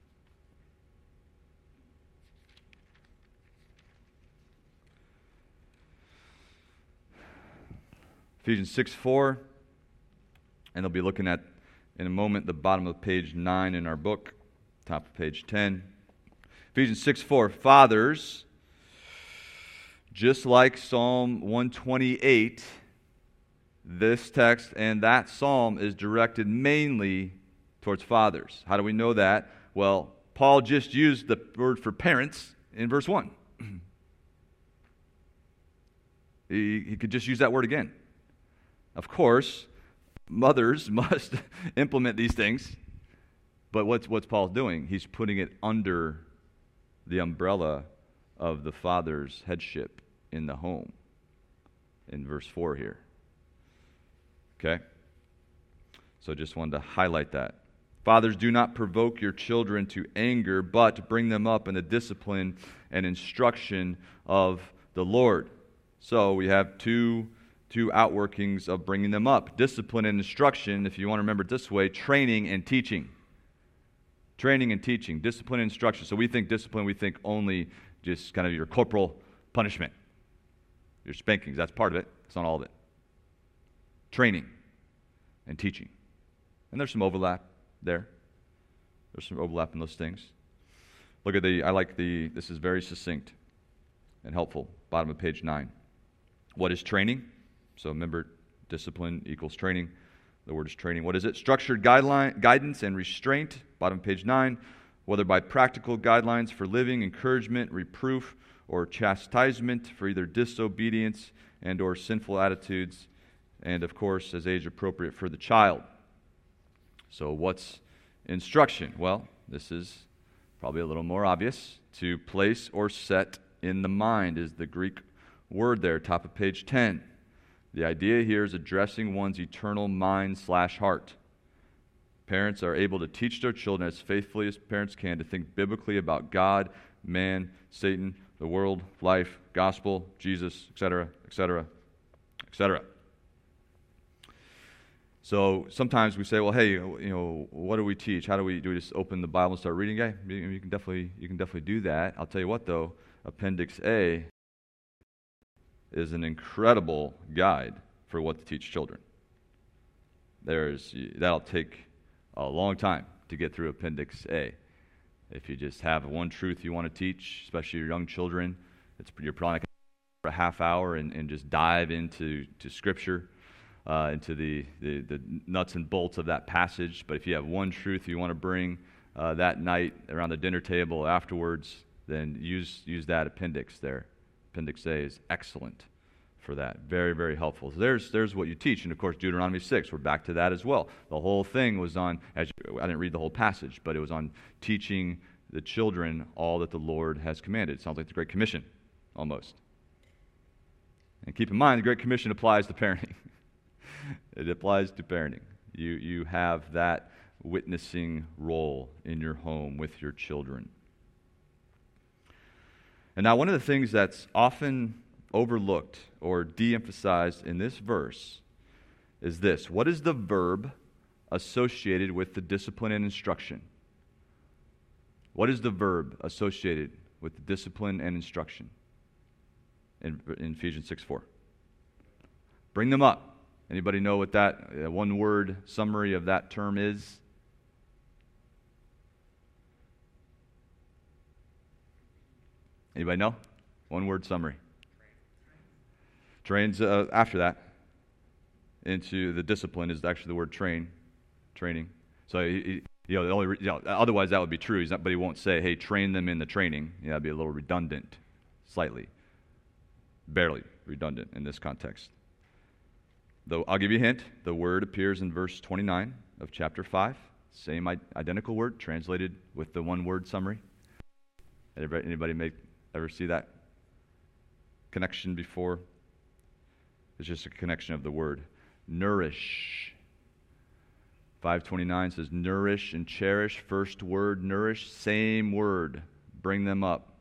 Ephesians six four, and they'll be looking at, in a moment, the bottom of page nine in our book, top of page ten. Ephesians six four, fathers, just like Psalm one twenty-eight, this text and that psalm is directed mainly towards fathers. How do we know that? Well, Paul just used the word for parents in verse one. he, he could just use that word again. Of course, mothers must implement these things, but what's, what's Paul doing? He's putting it under the umbrella of the father's headship in the home in verse four here. Okay? So just wanted to highlight that. Fathers, do not provoke your children to anger, but bring them up in the discipline and instruction of the Lord. So we have two two outworkings of bringing them up. Discipline and instruction, if you want to remember it this way, training and teaching. Training and teaching, discipline and instruction. So we think discipline, we think only just kind of your corporal punishment, your spankings. That's part of it. It's not all of it. Training and teaching. And there's some overlap there. There's some overlap in those things. Look at the, I like the, this is very succinct and helpful, bottom of page nine. What is training? So remember, discipline equals training. The word is training. What is it? Structured guideline, guidance and restraint, bottom of page nine, whether by practical guidelines for living, encouragement, reproof, or chastisement for either disobedience and or sinful attitudes and, of course, as age appropriate for the child. So what's instruction? Well, this is probably a little more obvious. To place or set in the mind is the Greek word there, top of page ten. The idea here is addressing one's eternal mind slash heart. Parents are able to teach their children as faithfully as parents can to think biblically about God, man, Satan, the world, life, gospel, Jesus, et cetera, et cetera, et cetera. So sometimes we say, well, hey, you know, what do we teach? How do we do? We just open the Bible and start reading? Yeah, you, you can definitely you can definitely do that. I'll tell you what, though, Appendix A is an incredible guide for what to teach children. There's that'll take a long time to get through Appendix A. If you just have one truth you want to teach, especially your young children, it's you're probably not going to for a half hour and, and just dive into to Scripture. Uh, into the, the, the nuts and bolts of that passage. But if you have one truth you want to bring uh, that night around the dinner table afterwards, then use use that appendix there. Appendix A is excellent for that. Very, very helpful. So there's there's what you teach. And of course, Deuteronomy six, we're back to that as well. The whole thing was on, as you, I didn't read the whole passage, but it was on teaching the children all that the Lord has commanded. It sounds like the Great Commission, almost. And keep in mind, the Great Commission applies to parenting. It applies to parenting. You you have that witnessing role in your home with your children. And now one of the things that's often overlooked or de-emphasized in this verse is this. What is the verb associated with the discipline and instruction? What is the verb associated with the discipline and instruction in, in Ephesians six four? Bring them up. Anybody know what that uh, one-word summary of that term is? Anybody know? One-word summary. Trains uh, after that into the discipline is actually the word train, training. So you know, the only you know, otherwise that would be true. He's not, but he won't say, "Hey, train them in the training." Yeah, that'd be a little redundant, slightly, barely redundant in this context. Though I'll give you a hint, the word appears in verse twenty-nine of chapter five. Same identical word, translated with the one-word summary. Anybody, anybody make, ever see that connection before? It's just a connection of the word. Nourish. five twenty-nine says, nourish and cherish. First word, nourish. Same word. Bring them up.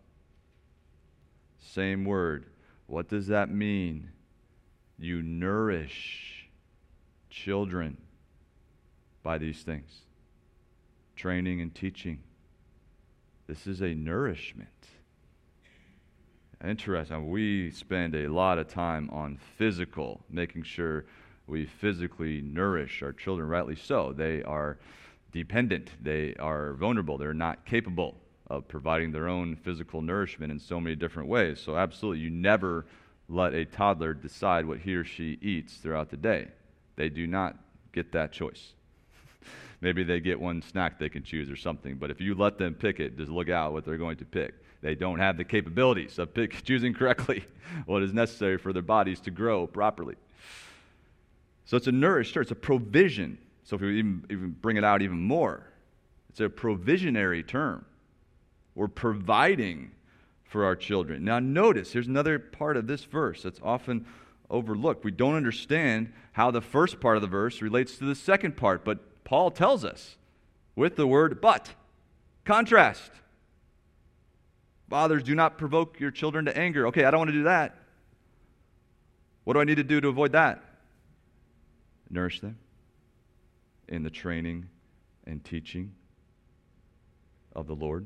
Same word. What does that mean? You nourish children by these things. Training and teaching. This is a nourishment. Interesting. We spend a lot of time on physical, making sure we physically nourish our children, rightly so. They are dependent. They are vulnerable. They're not capable of providing their own physical nourishment in so many different ways. So absolutely, you never let a toddler decide what he or she eats throughout the day. They do not get that choice. Maybe they get one snack they can choose or something, but if you let them pick it, just look out what they're going to pick. They don't have the capabilities of pick, choosing correctly what is necessary for their bodies to grow properly. So it's a nourisher, it's a provision. So if we even, even bring it out even more, it's a provisionary term. We're providing for our children. Now notice, here's another part of this verse that's often overlooked. We don't understand how the first part of the verse relates to the second part, but Paul tells us with the word but. Contrast. Fathers, do not provoke your children to anger. Okay, I don't want to do that. What do I need to do to avoid that? Nourish them in the training and teaching of the Lord.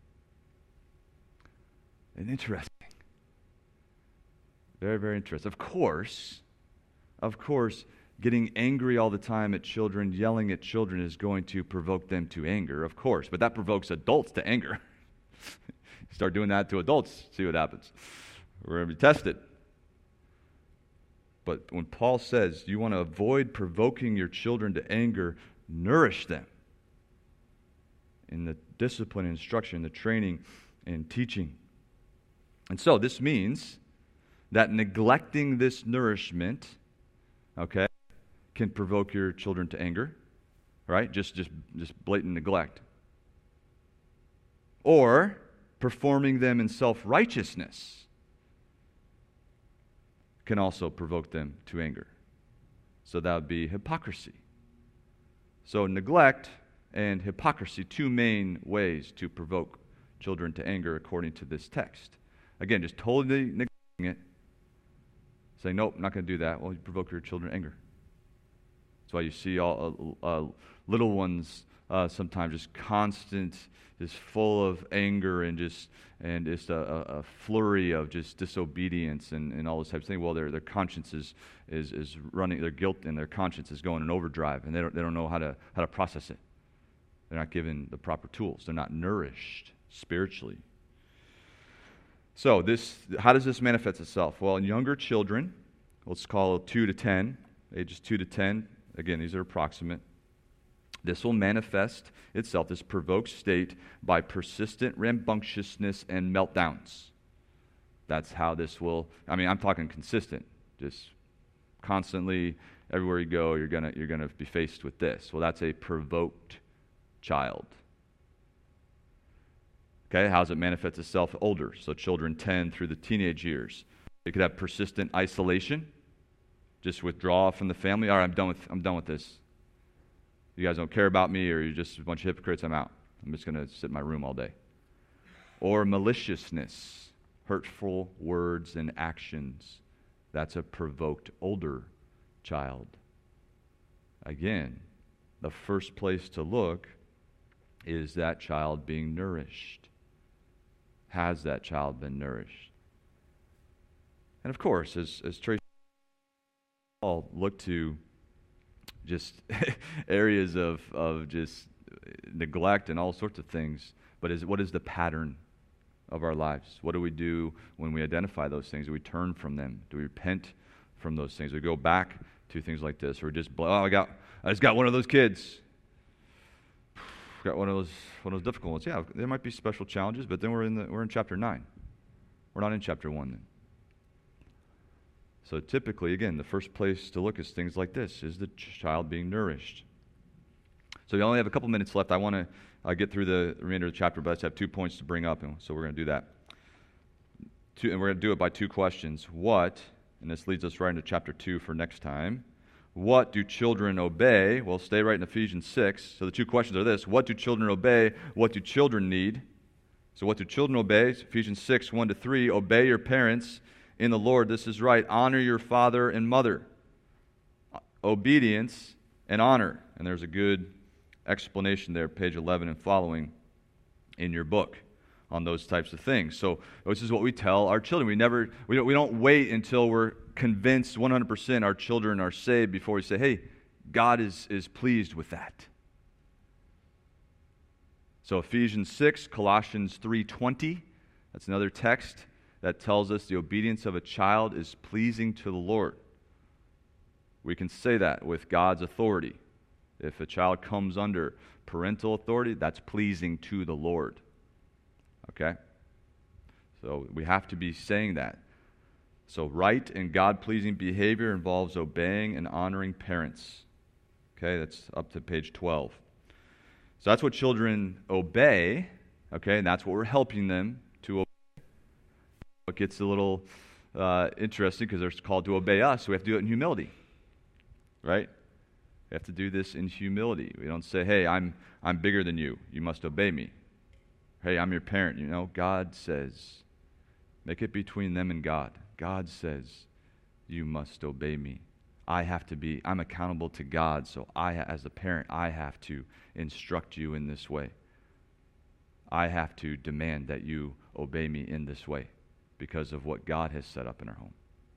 And interesting. Very, very interesting. Of course, of course, getting angry all the time at children, yelling at children is going to provoke them to anger, of course. But that provokes adults to anger. Start doing that to adults, see what happens. We're going to be tested. But when Paul says you want to avoid provoking your children to anger, nourish them in the discipline, instruction, the training, and teaching. And so this means that neglecting this nourishment okay, can provoke your children to anger, right? Just, just, just blatant neglect. Or performing them in self-righteousness can also provoke them to anger. So that would be hypocrisy. So neglect and hypocrisy, two main ways to provoke children to anger according to this text. Again, just totally neglecting it, saying, nope, I'm not going to do that. Well, you provoke your children to anger. That's why you see all uh, uh, little ones uh, sometimes just constant, just full of anger and just and just a, a, a flurry of just disobedience and, and all those types of things. Well, their their conscience is, is is running, their guilt and their conscience is going in overdrive, and they don't they don't know how to how to process it. They're not given the proper tools. They're not nourished spiritually. So this, how does this manifest itself? Well, in younger children, let's call it two to ten, ages two to ten. Again, these are approximate. This will manifest itself, this provoked state, by persistent rambunctiousness and meltdowns. That's how this will, I mean, I'm talking consistent. Just constantly, everywhere you go, you're gonna you're gonna be faced with this. Well, that's a provoked child. Okay, how does it manifest itself older? So children ten through the teenage years. They could have persistent isolation, just withdraw from the family. All right, I'm done with I'm done with this. You guys don't care about me, or you're just a bunch of hypocrites, I'm out. I'm just going to sit in my room all day. Or maliciousness, hurtful words and actions. That's a provoked older child. Again, the first place to look is that child being nourished. Has that child been nourished? And of course, as, as Tracy all look to just areas of, of just neglect and all sorts of things, but is what is the pattern of our lives? What do we do when we identify those things? Do we turn from them? Do we repent from those things? Do we go back to things like this? Or just, oh, I got, I just got one of those kids. Got one of those, one of those difficult ones. Yeah, there might be special challenges, but then we're in the, we're in chapter nine. We're not in chapter one then. So typically, again, the first place to look is things like this. Is the child being nourished? So we only have a couple minutes left. I want to uh, get through the remainder of the chapter, but I just have two points to bring up, and so we're going to do that. Two, and we're going to do it by two questions. What, and this leads us right into chapter two for next time, what do children obey? Well, stay right in Ephesians six. So the two questions are this. What do children obey? What do children need? So what do children obey? Ephesians six, one to three. Obey your parents in the Lord. This is right. Honor your father and mother. Obedience and honor. And there's a good explanation there, page eleven and following in your book on those types of things. So this is what we tell our children. We never, we don't, we don't wait until we're convinced one hundred percent our children are saved before we say, hey, God is, is pleased with that. So Ephesians six, Colossians three twenty, that's another text that tells us the obedience of a child is pleasing to the Lord. We can say that with God's authority. If a child comes under parental authority, that's pleasing to the Lord. Okay? So we have to be saying that. So right and God-pleasing behavior involves obeying and honoring parents. Okay, that's up to page twelve. So that's what children obey, okay, and that's what we're helping them to obey. It gets a little uh, interesting because they're called to obey us, so we have to do it in humility, right? We have to do this in humility. We don't say, hey, I'm I'm bigger than you. You must obey me. Hey, I'm your parent. You know, God says, make it between them and God. God says, you must obey me. I have to be, I'm accountable to God, so I, as a parent, I have to instruct you in this way. I have to demand that you obey me in this way because of what God has set up in our home.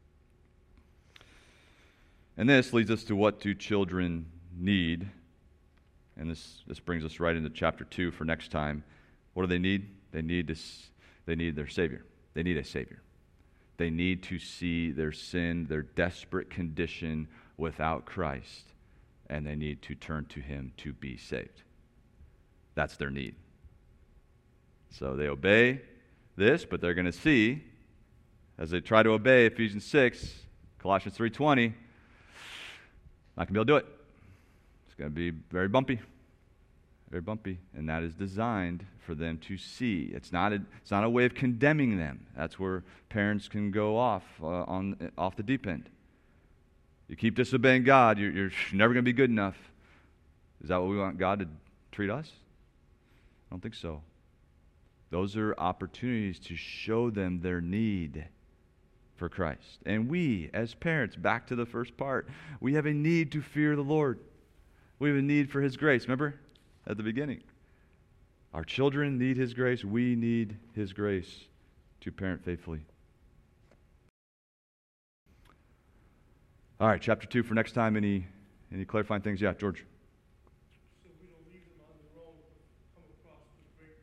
And this leads us to what do children need? And this, this brings us right into chapter two for next time. What do they need? They need this, they need their Savior. They need a Savior. They need to see their sin, their desperate condition without Christ, and they need to turn to Him to be saved. That's their need. So they obey this, but they're going to see, as they try to obey Ephesians six, Colossians three twenty, Not going to be able to do it. It's going to be very bumpy. Very bumpy, and that is designed for them to see. It's not a, it's not a way of condemning them. That's where parents can go off uh, on off the deep end. You keep disobeying God, you're, you're never going to be good enough. Is that what we want God to treat us? I don't think so. Those are opportunities to show them their need for Christ. And we, as parents, back to the first part, we have a need to fear the Lord. We have a need for His grace. Remember? At the beginning. Our children need His grace. We need His grace to parent faithfully. All right, chapter two for next time. Any any clarifying things? Yeah, George. So we don't leave them on their own, come across the great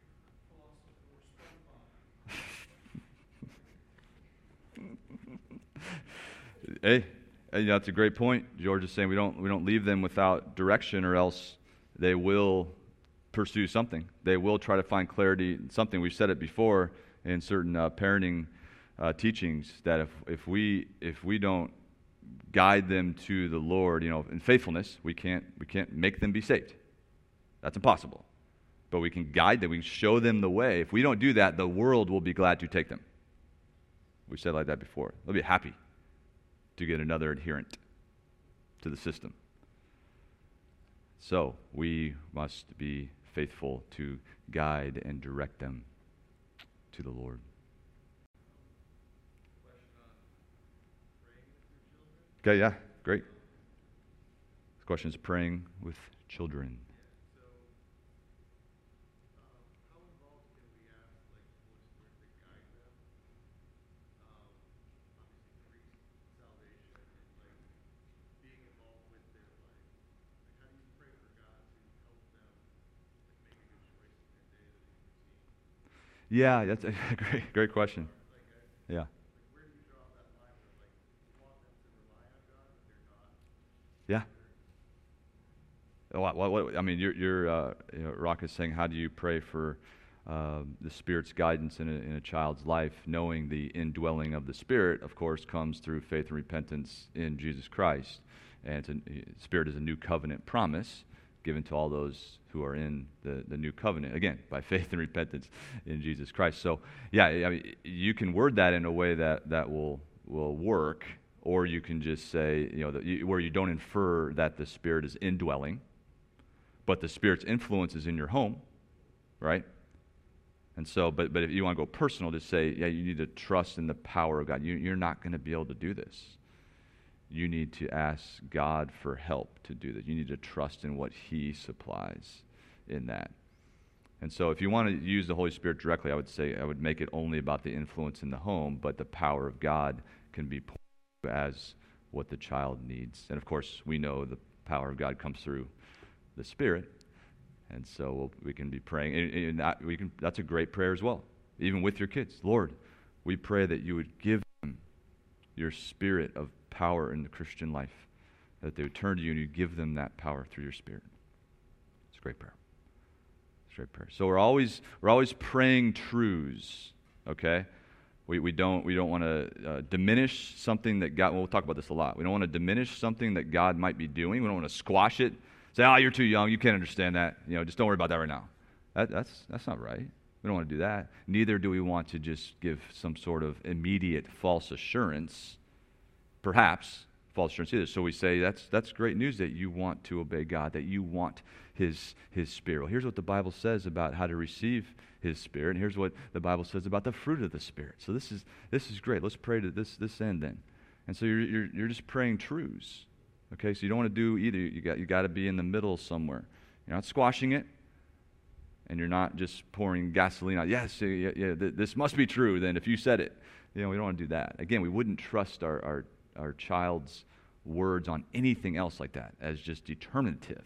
philosopher SpongeBob. Hey, hey, that's a great point. George is saying we don't we don't leave them without direction, or else they will pursue something. They will try to find clarity in something. We've said it before in certain uh, parenting uh, teachings that if if we if we don't guide them to the Lord, you know, in faithfulness, we can't we can't make them be saved. That's impossible. But we can guide them. We can show them the way. If we don't do that, the world will be glad to take them. We've said it like that before. They'll be happy to get another adherent to the system. So we must be faithful to guide and direct them to the Lord. Okay, yeah, great. This question is praying with children. Yeah, that's a great, great question. Yeah. Yeah. What, what, what, I mean, you're, you're uh, you know, Rock is saying, how do you pray for uh, the Spirit's guidance in a, in a child's life, knowing the indwelling of the Spirit, of course, comes through faith and repentance in Jesus Christ. And it's a, Spirit is a new covenant promise given to all those who are in the, the new covenant, again, by faith and repentance in Jesus Christ. So, yeah, I mean, you can word that in a way that, that will will work, or you can just say, you know, that you, where you don't infer that the Spirit is indwelling, but the Spirit's influence is in your home, right? And so, but but if you want to go personal, just say, yeah, you need to trust in the power of God. You, you're not going to be able to do this. You need to ask God for help to do this. You need to trust in what He supplies in that. And so if you want to use the Holy Spirit directly, I would say I would make it only about the influence in the home, but the power of God can be poured as what the child needs. And of course, we know the power of God comes through the Spirit. And so we'll, we can be praying. And, and that, we can, that's a great prayer as well, even with your kids. Lord, we pray that you would give them your spirit of power in the Christian life, that they would turn to you and you give them that power through your Spirit. It's a great prayer. It's a great prayer. So we're always we're always praying truths, okay? We we don't we don't want to uh, diminish something that God. Well, we'll talk about this a lot. We don't want to diminish something that God might be doing. We don't want to squash it. Say, oh, you're too young. You can't understand that. You know, just don't worry about that right now. That, that's that's not right. We don't want to do that. Neither do we want to just give some sort of immediate false assurance. Perhaps false assurance either. So we say that's that's great news that you want to obey God, that you want His His Spirit. Well, here's what the Bible says about how to receive His Spirit, and here's what the Bible says about the fruit of the Spirit. So this is this is great. Let's pray to this this end then. And so you're you're, you're just praying truths. Okay, so you don't want to do either. You got you got to be in the middle somewhere. You're not squashing it, and you're not just pouring gasoline out. Yes, yeah, yeah, th- this must be true. Then if you said it, you know, we don't want to do that. Again, we wouldn't trust our our our child's words on anything else like that as just determinative.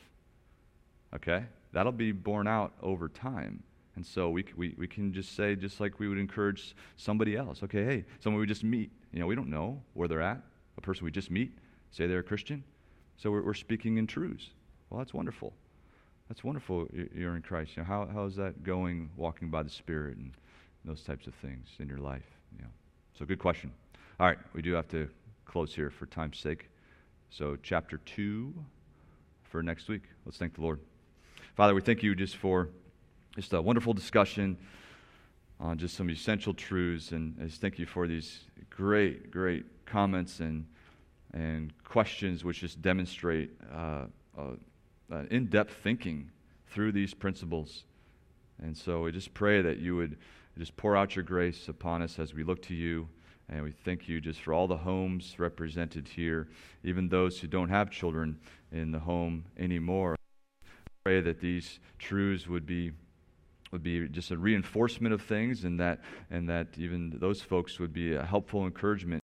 Okay? That'll be borne out over time. And so we, we we can just say, just like we would encourage somebody else, okay, hey, someone we just meet. You know, we don't know where they're at. A person we just meet, say they're a Christian. So we're, we're speaking in truths. Well, that's wonderful. That's wonderful you're in Christ. You know, how how is that going, walking by the Spirit and those types of things in your life? You know? So good question. All right, we do have to close here for time's sake. So chapter two for next week. Let's thank the Lord. Father, we thank you just for just a wonderful discussion on just some essential truths, and I just thank you for these great, great comments and and questions which just demonstrate uh, uh, uh, in-depth thinking through these principles. And so we just pray that you would just pour out your grace upon us as we look to you, and we thank you just for all the homes represented here, even those who don't have children in the home anymore. Pray that these truths would be would be just a reinforcement of things, and that and that even those folks would be a helpful encouragement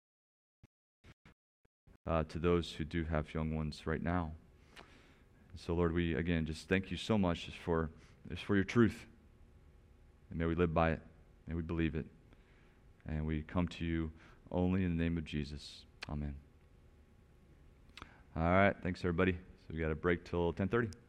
uh, to those who do have young ones right now. So, Lord, we again just thank you so much just for just for your truth, and may we live by it, may we believe it, and we come to you only in the name of Jesus. Amen. All right, thanks everybody. So we got a break till ten thirty.